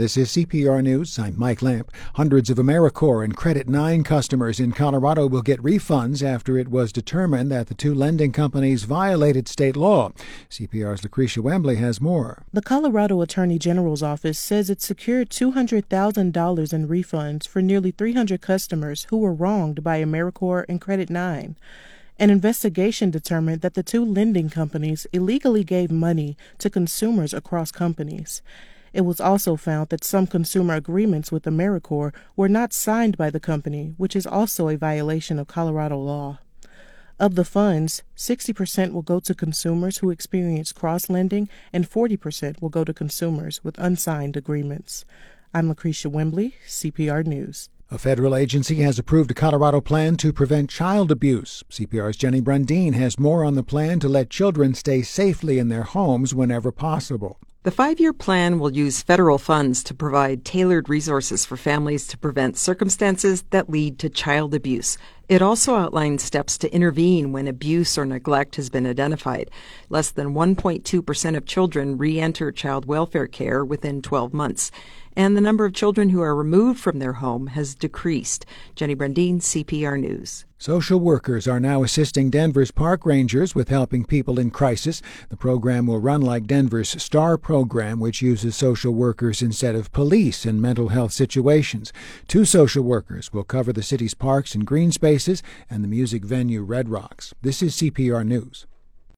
This is CPR News. I'm Mike Lamp. Hundreds of AmeriCorps and Credit 9 customers in Colorado will get refunds after it was determined that the two lending companies violated state law. CPR's Lucretia Wembley has more. The Colorado Attorney General's office says it secured $200,000 in refunds for nearly 300 customers who were wronged by AmeriCorps and Credit 9. An investigation determined that the two lending companies illegally gave money to consumers across companies. It was also found that some consumer agreements with AmeriCorps were not signed by the company, which is also a violation of Colorado law. Of the funds, 60% will go to consumers who experience cross-lending and 40% will go to consumers with unsigned agreements. I'm Lucretia Wembley, CPR News. A federal agency has approved a Colorado plan to prevent child abuse. CPR's Jenny Brundeen has more on the plan to let children stay safely in their homes whenever possible. The 5-year plan will use federal funds to provide tailored resources for families to prevent circumstances that lead to child abuse. It also outlines steps to intervene when abuse or neglect has been identified. Less than 1.2% of children re-enter child welfare care within 12 months. And the number of children who are removed from their home has decreased. Jenny Brundeen, CPR News. Social workers are now assisting Denver's park rangers with helping people in crisis. The program will run like Denver's STAR program, which uses social workers instead of police in mental health situations. 2 social workers will cover the city's parks and green spaces and the music venue Red Rocks. This is CPR News.